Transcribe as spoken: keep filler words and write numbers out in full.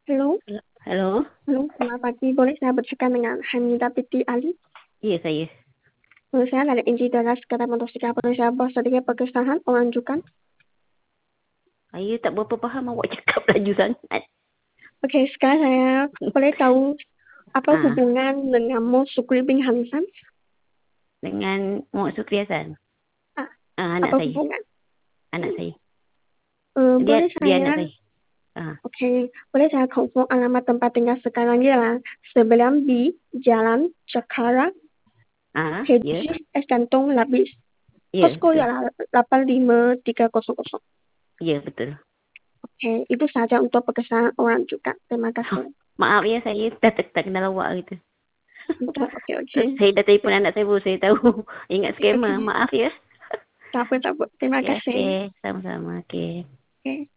Halo, Halo, halo, selamat pagi. Boleh saya bercakap dengan Hamidah binti Ali? iya saya. Eh, Saya dari Engineering Sekretariat Motosikal. Boleh saya buat sedikit perkesahan orang rujukan? Saya tak berapa faham awak cakap laju sangat. Oke, sekarang saya boleh tahu apa Ah, hubungan dengan Mo Sukri bin Hansan? dengan Muhammad Sukri Hasan. Ah, Ah, anak apa saya, hubungan? anak saya. Eh, Dia boleh dia anak saya, saya. Ah, oke, boleh saya confirm alamat tempat tinggal sekarang ialah sembilan B Jalan Cakara, ah, ya, H G S Kantong Labis. ya Posko betul. ialah delapan lima tiga kosong kosong. Ya betul. Oke, itu saja untuk perkesahan orang juga. Terima kasih. Maaf ya saya tak tak, tak kenal awak gitu. Oke, oke, oke. Saya dah telefon anak saya baru saya tahu. Ingat Oke, skema. Maaf ya. tak apa, tak apa. Terima Ya, kasih. okey. Sama-sama. Okey. Oke.